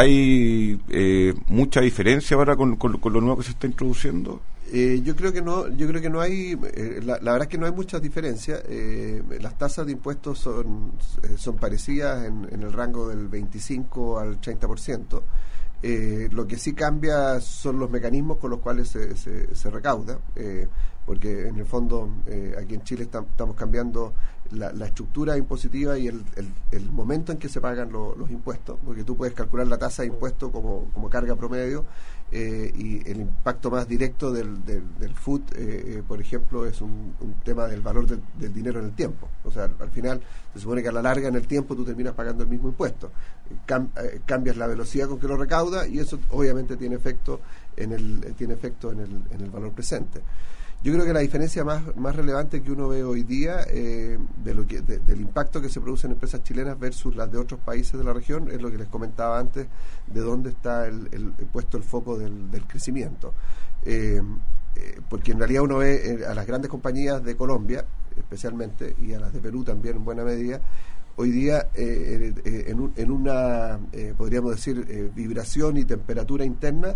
¿hay eh, mucha diferencia ahora con, con, con lo nuevo que se está introduciendo? Eh, yo creo que no, yo creo que no hay, eh, la, la verdad es que no hay muchas diferencias. Eh, las tasas de impuestos son eh, son parecidas en, en el rango del veinticinco al treinta por ciento. Eh, lo que sí cambia son los mecanismos con los cuales se, se, se recauda, eh, porque en el fondo eh, aquí en Chile tam, estamos cambiando la, la estructura impositiva y el, el, el momento en que se pagan lo, los impuestos, porque tú puedes calcular la tasa de impuesto como, como carga promedio, eh, y el impacto más directo del, del, del F U T, eh, eh, por ejemplo, es un, un tema del valor del, del dinero en el tiempo. O sea, al, al final se supone que a la larga en el tiempo tú terminas pagando el mismo impuesto. Cam, eh, cambias la velocidad con que lo recauda y eso obviamente tiene efecto en el eh, tiene efecto en el, en el valor presente. Yo creo que la diferencia más, más relevante que uno ve hoy día eh, de lo que de, del impacto que se produce en empresas chilenas versus las de otros países de la región es lo que les comentaba antes, de dónde está el, el, el puesto el foco del, del crecimiento. Eh, eh, porque en realidad uno ve eh, a las grandes compañías de Colombia especialmente y a las de Perú también en buena medida hoy día eh, eh, en, un, en una eh, podríamos decir eh, vibración y temperatura interna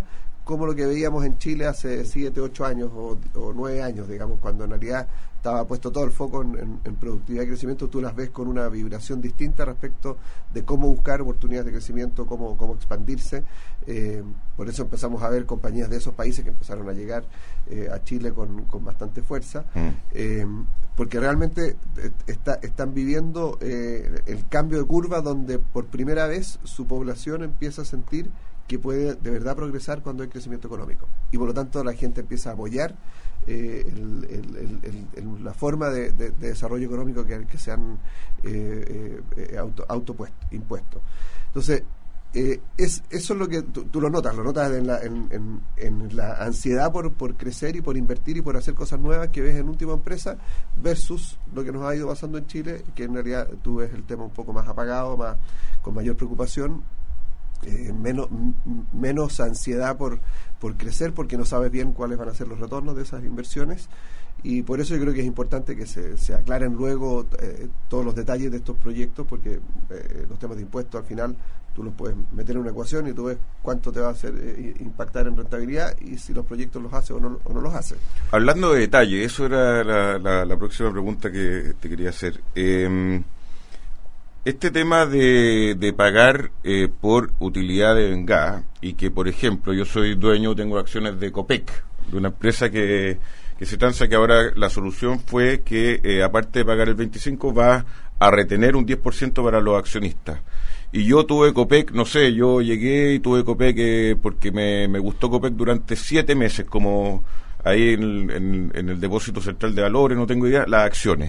como lo que veíamos en Chile hace siete, ocho años o, o nueve años, digamos, cuando en realidad estaba puesto todo el foco en, en, en productividad y crecimiento. Tú las ves con una vibración distinta respecto de cómo buscar oportunidades de crecimiento, cómo, cómo expandirse. Eh, por eso empezamos a ver compañías de esos países que empezaron a llegar eh, a Chile con, con bastante fuerza, mm. eh, porque realmente está, están viviendo eh, el cambio de curva donde por primera vez su población empieza a sentir que puede de verdad progresar cuando hay crecimiento económico, y por lo tanto la gente empieza a apoyar eh, el, el, el, el, el, la forma de, de, de desarrollo económico que, que se han eh, eh, auto, autopuesto, impuesto. Entonces, eh, es, eso es lo que tú, tú lo notas, lo notas en la, en, en, en la ansiedad por, por crecer y por invertir y por hacer cosas nuevas que ves en Última Empresa versus lo que nos ha ido pasando en Chile, que en realidad tú ves el tema un poco más apagado, más con mayor preocupación. Eh, menos m- menos ansiedad por, por crecer, porque no sabes bien cuáles van a ser los retornos de esas inversiones, y por eso yo creo que es importante que se, se aclaren luego eh, todos los detalles de estos proyectos, porque eh, los temas de impuestos al final tú los puedes meter en una ecuación y tú ves cuánto te va a hacer eh, impactar en rentabilidad y si los proyectos los hace o no, o no los hace. Hablando de detalle, eso era la, la, la próxima pregunta que te quería hacer. Eh, Este tema de, de pagar eh, por utilidad de gas, y que, por ejemplo, yo soy dueño, tengo acciones de Copec, de una empresa que, que se transa, que ahora la solución fue que, eh, aparte de pagar el veinticinco por ciento, va a retener un diez por ciento para los accionistas. Y yo tuve Copec, no sé, yo llegué y tuve Copec eh, porque me, me gustó Copec durante siete meses, como ahí en, en, en el depósito central de valores, no tengo idea, las acciones.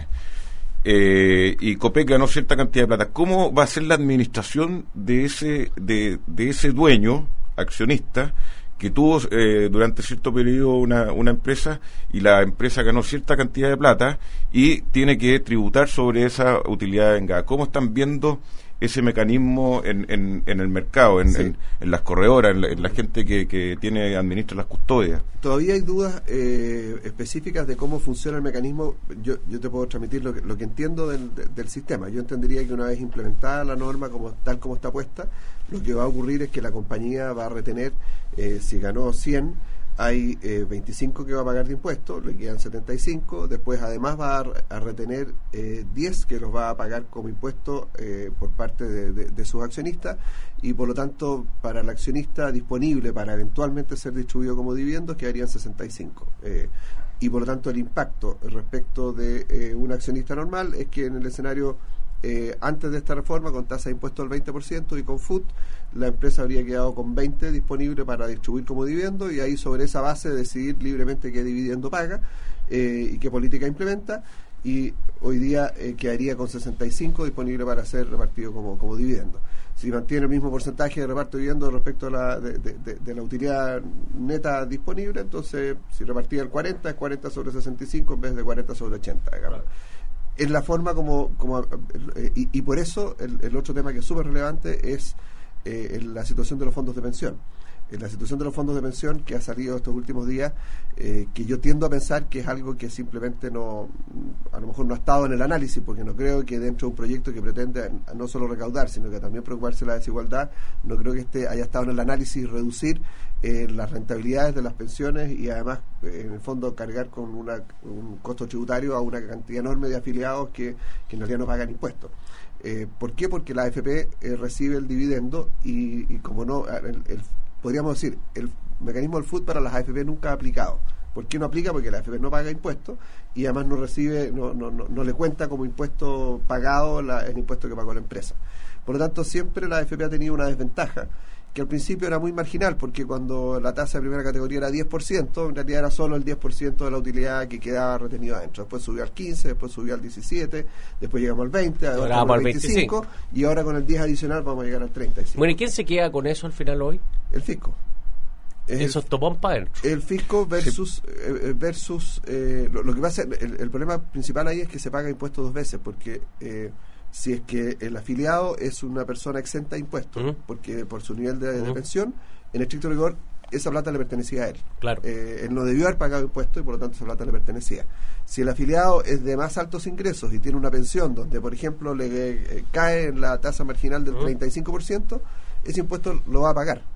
Eh, y Copec ganó cierta cantidad de plata. ¿Cómo va a ser la administración de ese de, de ese dueño accionista que tuvo eh, durante cierto periodo una, una empresa, y la empresa ganó cierta cantidad de plata y tiene que tributar sobre esa utilidad en gas? ¿Cómo están viendo ese mecanismo en, en, en el mercado, en, sí. en, en las corredoras, en la, en la gente que, que tiene administra las custodias? Todavía hay dudas eh, específicas de cómo funciona el mecanismo. Yo, yo te puedo transmitir lo que, lo que entiendo del, de, del sistema. Yo entendería que una vez implementada la norma como tal como está puesta, lo que va a ocurrir es que la compañía va a retener, eh, si ganó cien, hay eh, veinticinco que va a pagar de impuestos, le quedan setenta y cinco, después además va a, a retener eh, diez que los va a pagar como impuesto eh, por parte de, de, de sus accionistas, y por lo tanto para el accionista disponible para eventualmente ser distribuido como dividendos quedarían sesenta y cinco. Eh, y por lo tanto el impacto respecto de eh, un accionista normal es que en el escenario Eh, antes de esta reforma, con tasa de impuesto del veinte por ciento y con F U T, la empresa habría quedado con veinte disponible para distribuir como dividendo, y ahí sobre esa base decidir libremente qué dividendo paga eh, y qué política implementa, y hoy día eh, quedaría con sesenta y cinco disponible para ser repartido como, como dividendo. Si mantiene el mismo porcentaje de reparto de dividendo respecto a la, de, de, de, de la utilidad neta disponible, entonces si repartía el cuarenta, es cuarenta sobre sesenta y cinco en vez de cuarenta sobre ochenta, digamos. Es la forma como, como eh, y, y por eso el, el otro tema que es súper relevante es eh, la situación de los fondos de pensión. En la situación de los fondos de pensión que ha salido estos últimos días, eh, que yo tiendo a pensar que es algo que simplemente no, a lo mejor no ha estado en el análisis, porque no creo que dentro de un proyecto que pretende no solo recaudar, sino que también preocuparse de la desigualdad, no creo que este haya estado en el análisis reducir eh, las rentabilidades de las pensiones y además, eh, en el fondo, cargar con una, un costo tributario a una cantidad enorme de afiliados que, que en realidad no pagan impuestos. Eh, ¿Por qué? Porque la A F P eh, recibe el dividendo y, y como no, el, el podríamos decir, el mecanismo del F U T para las A F P nunca ha aplicado. ¿Por qué no aplica? Porque la A F P no paga impuestos y además no recibe, no, no, no, no le cuenta como impuesto pagado la, el impuesto que pagó la empresa. Por lo tanto, siempre la A F P ha tenido una desventaja, que al principio era muy marginal, porque cuando la tasa de primera categoría era diez por ciento, en realidad era solo el diez por ciento de la utilidad que quedaba retenida adentro. Después subió al quince, después subió al diecisiete, después llegamos al veinte, ahora estamos al veinticinco, y ahora con el diez adicional vamos a llegar al treinta y cinco. Bueno, ¿y quién se queda con eso al final hoy? El fisco. Eso es topón para adentro. El fisco versus eh, versus eh, lo, lo que pasa, el, el problema principal ahí es que se paga impuestos dos veces, porque eh, si es que el afiliado es una persona exenta de impuestos, uh-huh. porque por su nivel de, uh-huh. de pensión, en estricto rigor, esa plata le pertenecía a él. Claro. Eh, él no debió haber pagado impuestos y por lo tanto esa plata le pertenecía. Si el afiliado es de más altos ingresos y tiene una pensión donde, por ejemplo, le eh, cae en la tasa marginal del uh-huh. treinta y cinco por ciento, ese impuesto lo va a pagar.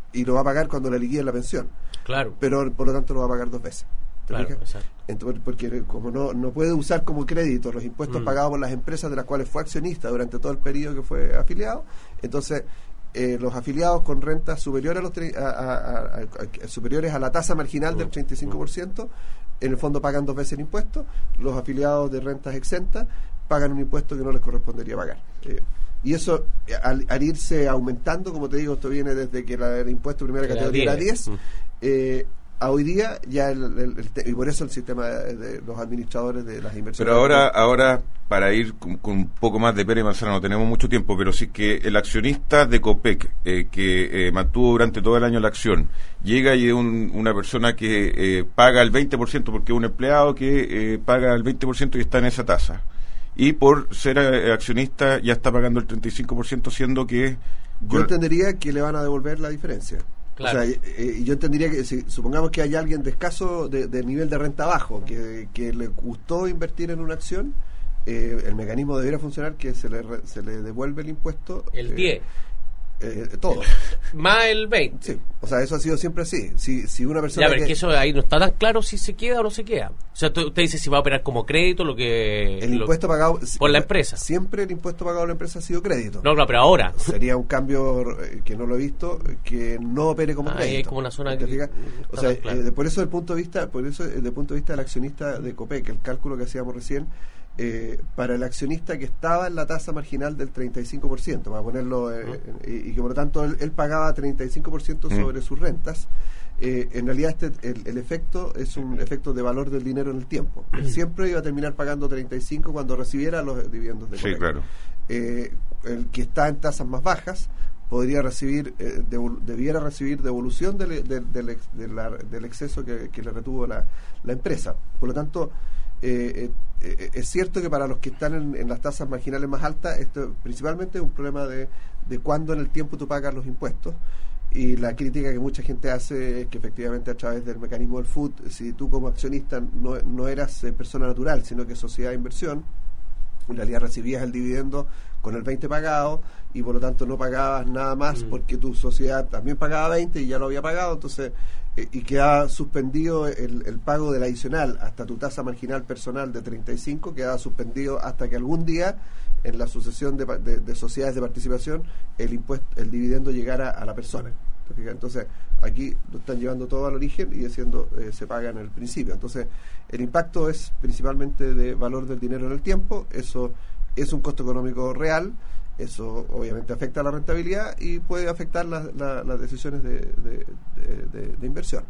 y lo va a pagar cuando le liquiden la pensión. Claro. Pero por lo tanto lo va a pagar dos veces. ¿Te Claro, fijas? exacto. Entonces, porque como no, no puede usar como crédito los impuestos Mm. pagados por las empresas de las cuales fue accionista durante todo el periodo que fue afiliado, entonces eh, los afiliados con rentas superiores a los tre- a, a- a- a- a- superiores a la tasa marginal del treinta y cinco por ciento, en el fondo pagan dos veces el impuesto. Los afiliados de rentas exentas pagan un impuesto que no les correspondería pagar. Eh, y eso, eh, al, al irse aumentando, como te digo, esto viene desde que la, el impuesto de primera Era categoría era diez. diez, Mm. eh, a hoy día ya el, el- el te- y por eso el sistema de, de los administradores de las inversiones. Pero ahora, ahora para ir con, con un poco más de pera y manzana, no tenemos mucho tiempo, pero sí que el accionista de Copec, eh, que eh, mantuvo durante todo el año la acción, llega y es un- una persona que eh, paga el veinte por ciento, porque es un empleado que eh, paga el veinte por ciento y está en esa tasa. Y por ser eh, accionista ya está pagando el treinta y cinco por ciento, siendo que... Yo entendería que le van a devolver la diferencia. Claro. O sea, eh, eh, yo entendería que si supongamos que hay alguien de escaso de, de nivel de renta bajo que, que le gustó invertir en una acción, eh, el mecanismo debería funcionar que se le re- se le devuelve el impuesto, El eh, diez. eh, todo. Más el veinte. Sí, o sea, eso ha sido siempre así. Si si una persona Ya, pero es que- que eso ahí no está tan claro si se queda o no se queda. O sea, tú- usted dice si va a operar como crédito, lo que... el lo- impuesto pagado por la empresa. siempre el impuesto pagado a la empresa ha sido crédito. No, claro, pero ahora... Sería un cambio eh, que no lo he visto, eh, que no opere como Ahí crédito. hay como una zona ¿Te que- fijas? O está sea, más claro. eh, de- por eso el punto de vista, por eso desde el punto de vista del accionista de Copec, el cálculo que hacíamos recién, eh, para el accionista que estaba en la tasa marginal del treinta y cinco por ciento, para ponerlo, eh, y, y que por lo tanto él, él pagaba treinta y cinco por ciento sobre sus rentas. Eh, en realidad este el, el efecto es un efecto de valor del dinero en el tiempo. Él siempre iba a terminar pagando treinta y cinco cuando recibiera los dividendos de Sí, Copec. claro. Eh, el que está en tasas más bajas podría recibir, eh, devol- debiera recibir devolución del, del, del, ex- de la- del exceso que, que le retuvo la, la empresa. Por lo tanto, eh, eh, eh, es cierto que para los que están en, en las tasas marginales más altas, esto principalmente es un problema de, de cuándo en el tiempo tú pagas los impuestos. Y la crítica que mucha gente hace es que efectivamente a través del mecanismo del F U T, si tú como accionista no, no eras eh, persona natural, sino que sociedad de inversión, en realidad recibías el dividendo con el veinte pagado y por lo tanto no pagabas nada más Mm. porque tu sociedad también pagaba veinte y ya lo había pagado, entonces eh, y quedaba suspendido el, el pago del adicional hasta tu tasa marginal personal de treinta y cinco, quedaba suspendido hasta que algún día en la sucesión de, pa- de- de sociedades de participación el impuesto, el dividendo llegara a la persona. ¿Te fijas? Entonces aquí lo están llevando todo al origen y diciendo eh, se paga en el principio. Entonces el impacto es principalmente de valor del dinero en el tiempo. Eso es un costo económico real. Eso obviamente afecta a la rentabilidad y puede afectar la- la- las decisiones de, de- de- de- de inversión.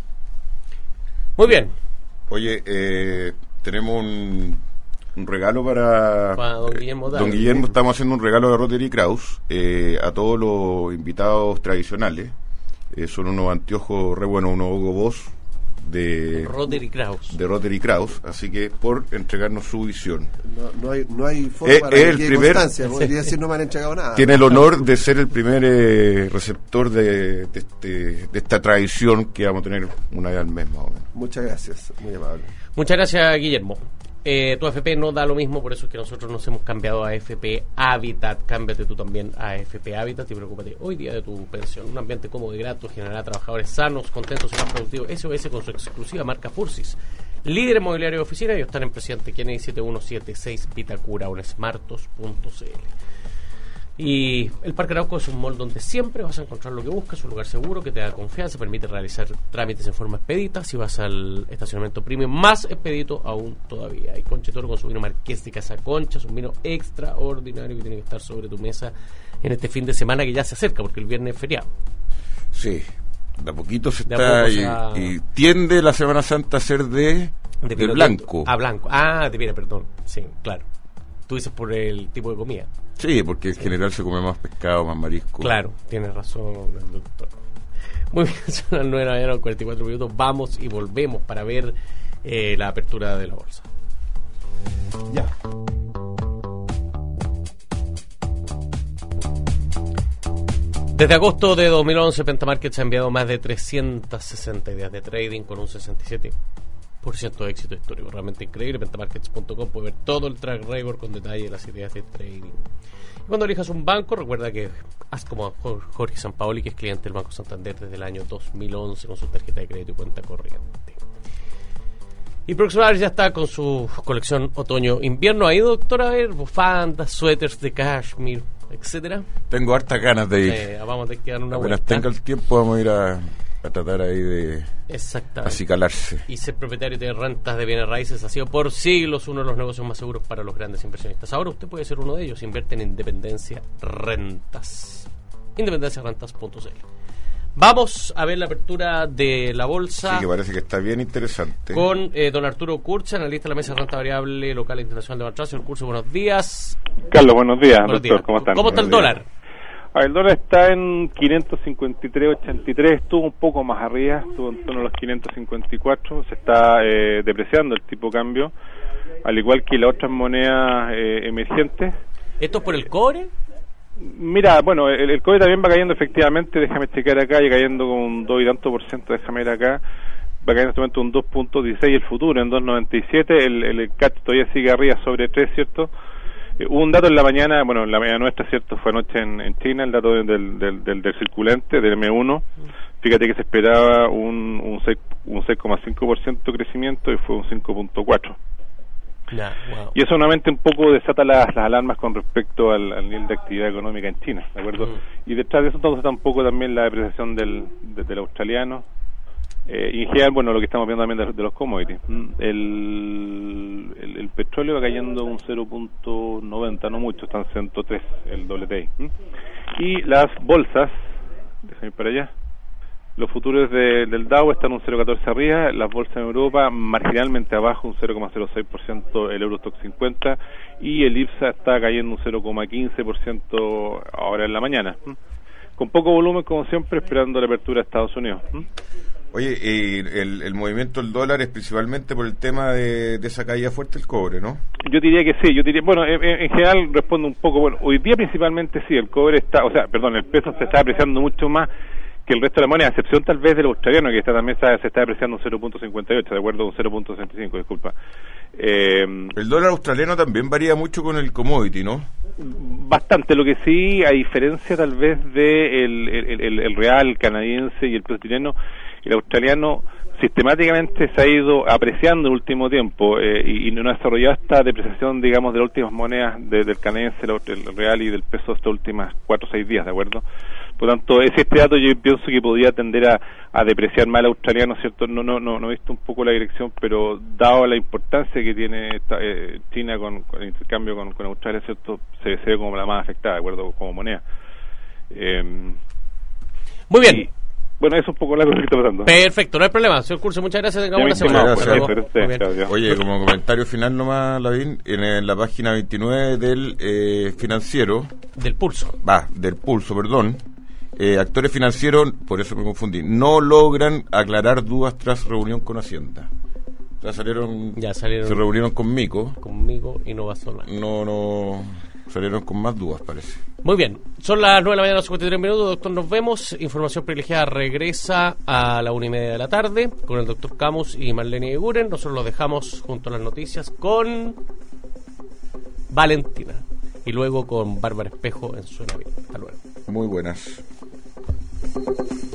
Muy bien. Oye, eh, tenemos un, un regalo para, Para don eh, Guillermo don Dávila. Guillermo. Estamos haciendo un regalo de Rotary Kraus eh, a todos los invitados tradicionales. Eh, son unos anteojos re buenos, unos Hugo Boss de, Rotary Kraus. de Rotary Kraus, así que por entregarnos su visión. No, no hay, no hay forma Eh, para es que el quede primer- constancia. Podría decir no me han entregado nada. Tiene el honor de ser el primer eh, receptor de, de, este, de esta tradición que vamos a tener una vez al mes más o menos. Muchas gracias, muy amable. Muchas gracias, Guillermo. Eh, tu A F P no da lo mismo, por eso es que nosotros nos hemos cambiado a A F P Habitat. Cámbiate tú también a A F P Habitat y preocúpate hoy día de tu pensión. Un ambiente cómodo y grato generará trabajadores sanos, contentos y más productivos. S O S con su exclusiva marca Fursis. Líder en mobiliario de oficina, ellos están en Presidente Kennedy siete uno siete seis Vitacura, un smartos punto c l. Y el Parque Arauco es un mall donde siempre vas a encontrar lo que buscas, un lugar seguro que te da confianza, permite realizar trámites en forma expedita. Si vas al estacionamiento premium, más expedito aún todavía. Hay Conchetoro con su vino Marqués de Casa Concha, es un vino extraordinario que tiene que estar sobre tu mesa en este fin de semana que ya se acerca, porque el viernes es feriado. Sí, de a poquito se De a está poco y, se va- y tiende la Semana Santa a ser de, de, vino blanco. Ah, blanco. Ah, de piedra, perdón. Sí, claro. Tú dices por el tipo de comida. Sí, porque en general se come más pescado, más marisco. Claro, tiene razón el doctor. Muy bien, son las nueve de la mañana, cuarenta y cuatro minutos. Vamos y volvemos para ver eh, la apertura de la bolsa. Ya. Desde agosto de dos mil once, Pentamarkets ha enviado más de trescientas sesenta ideas de trading con un sesenta y siete por ciento de éxito histórico. Realmente increíble. Pentamarkets punto com puede ver todo el track record con detalle de las ideas de trading. Y cuando elijas un banco, recuerda que haz como Jorge Sampaoli, que es cliente del Banco Santander desde el año dos mil once con su tarjeta de crédito y cuenta corriente. Y Proximar ya está con su colección otoño-invierno. ¿Ha ido, doctora, a ver bufandas, suéteres de cashmere, etcétera? Tengo hartas ganas de ir. Eh, vamos a tener que dar una Apenas vuelta. tenga el tiempo, vamos a ir a, a tratar ahí de Exactamente. acicalarse. Y ser propietario de rentas de bienes raíces ha sido por siglos uno de los negocios más seguros para los grandes inversionistas. Ahora usted puede ser uno de ellos. Invierte en Independencia Rentas. independencia rentas punto c l. Vamos a ver la apertura de la bolsa. Sí, que parece que está bien interesante. Con eh, don Arturo Curcha, analista de la mesa de renta variable local e internacional de Bantracio. El Curso, buenos días. Carlos, buenos días, Buenos doctor, días. ¿cómo están? ¿Cómo está el Buenos días. dólar? Ah, el dólar está en quinientos cincuenta y tres ochenta y tres, estuvo un poco más arriba, estuvo en torno a los quinientos cincuenta y cuatro, se está eh, depreciando el tipo de cambio, al igual que las otras monedas eh, emergentes. ¿Esto es por el cobre? Mira, bueno, el, el cobre también va cayendo efectivamente, déjame checar acá, y cayendo con un dos y tanto por ciento, déjame ver acá, va cayendo en este momento un dos punto dieciséis, el futuro en dos punto noventa y siete, el, el, el C A T todavía sigue arriba sobre tres, ¿cierto? Eh, hubo un dato en la mañana, bueno, en la mañana nuestra, ¿cierto? Fue anoche en, en China, el dato del, del, del, del circulante, del M uno, fíjate que se esperaba un, un seis, un seis coma cinco por ciento de crecimiento y fue un cinco punto cuatro. Nah, wow. Y eso nuevamente un poco desata las, las alarmas con respecto al, al nivel de actividad económica en China, ¿de acuerdo? Mm. Y detrás de eso entonces tampoco también la depreciación del, de- del australiano, eh, y en general, bueno, lo que estamos viendo también de, de los commodities. Mm, El, el, el petróleo va cayendo un cero punto noventa, no mucho, está en ciento tres el W T I. Mm. Y las bolsas, déjame ir para allá. Los futuros de, del Dow están un cero coma catorce arriba, las bolsas en Europa marginalmente abajo, un cero coma cero seis por ciento el Eurostock cincuenta, y el I P S A está cayendo un cero coma quince por ciento ahora en la mañana. ¿m? Con poco volumen, como siempre, esperando la apertura de Estados Unidos. ¿m? Oye, eh, el, el movimiento del dólar es principalmente por el tema de, de esa caída fuerte del cobre, ¿no? Yo diría que sí, yo diría, bueno, en, en general respondo un poco, bueno, hoy día principalmente sí, el cobre está, o sea, perdón, el peso se está apreciando mucho más que el resto de la moneda, a excepción tal vez del australiano, que está también está, se está apreciando un cero punto cincuenta y ocho, de acuerdo, un cero punto sesenta y cinco, disculpa. Eh, El dólar australiano también varía mucho con el commodity, ¿no? Bastante, lo que sí, a diferencia tal vez de el, el, el, el real canadiense y el peso chileno, el australiano sistemáticamente se ha ido apreciando en el último tiempo eh, y, y no ha desarrollado esta depreciación, digamos, de las últimas monedas de, del canadiense, el, el real y del peso estas últimas cuatro o seis días, ¿de acuerdo? Por lo tanto, ese este dato yo pienso que podría tender a, a depreciar más al australiano, ¿cierto? No, no, no, no he visto un poco la dirección, pero dado la importancia que tiene esta, eh, China con, con el intercambio con, con Australia, ¿cierto? Se, se ve como la más afectada, ¿de acuerdo? Como moneda. Eh, Muy bien. y, bueno, eso es un poco la cosa que está pasando. Perfecto, no hay problema. Señor Curso, muchas gracias. Tenga Ya buena me semana. gracias. Hasta luego. Gracias, Muy bien. chao, chao. Oye, como comentario final nomás, Lavín, en, en la página veintinueve del eh, financiero, Del pulso. va, del pulso, perdón, eh, actores financieros, por eso me confundí, no logran aclarar dudas tras reunión con Hacienda. O sea, salieron, Ya salieron. se reunieron con Mico, Conmigo y no va sola. no, no, salieron con más dudas, parece. Muy bien, son las nueve de la mañana, cincuenta y tres minutos, doctor, nos vemos. Información privilegiada regresa a la una y media de la tarde con el doctor Camus y Marlene Guren. Nosotros los dejamos junto a las noticias con Valentina y luego con Bárbara Espejo en Suena Bien. Hasta luego. Muy buenas.